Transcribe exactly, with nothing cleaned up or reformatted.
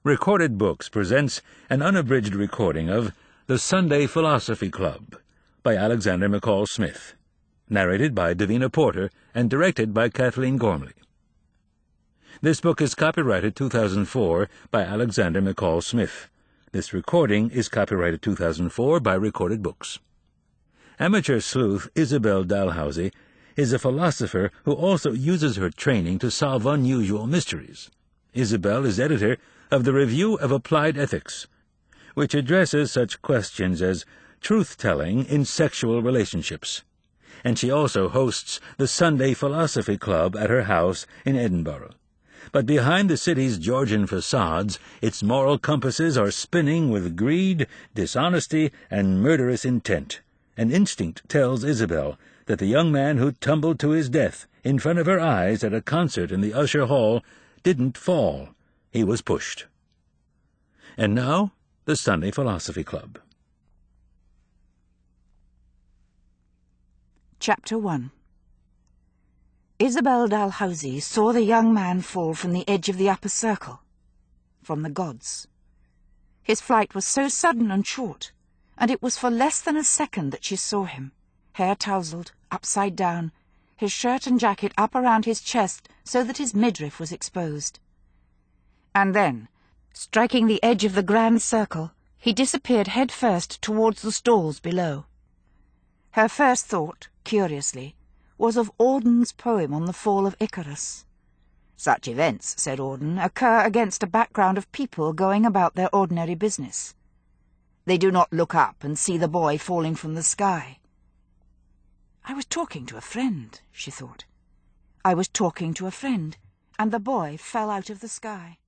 Recorded Books presents an unabridged recording of The Sunday Philosophy Club by Alexander McCall Smith, narrated by Davina Porter and directed by Kathleen Gormley. This book is copyrighted two thousand four by Alexander McCall Smith. This recording is copyrighted two thousand four by Recorded Books. Amateur sleuth Isabel Dalhousie is a philosopher who also uses her training to solve unusual mysteries. Isabel is editor of the Review of Applied Ethics, which addresses such questions as truth-telling in sexual relationships, and she also hosts the Sunday Philosophy Club at her house in Edinburgh. But behind the city's Georgian facades, its moral compasses are spinning with greed, dishonesty, and murderous intent. An instinct tells Isabel that the young man who tumbled to his death in front of her eyes at a concert in the Usher Hall didn't fall. He was pushed. And now, the Sunday Philosophy Club. Chapter one. Isabel Dalhousie saw the young man fall from the edge of the upper circle, from the gods. His flight was so sudden and short, and it was for less than a second that she saw him, hair tousled, upside down, his shirt and jacket up around his chest so that his midriff was exposed. And then, striking the edge of the grand circle, he disappeared head first towards the stalls below. Her first thought, curiously, was of Auden's poem on the fall of Icarus. Such events, said Auden, occur against a background of people going about their ordinary business. They do not look up and see the boy falling from the sky. I was talking to a friend, she thought. I was talking to a friend, and the boy fell out of the sky.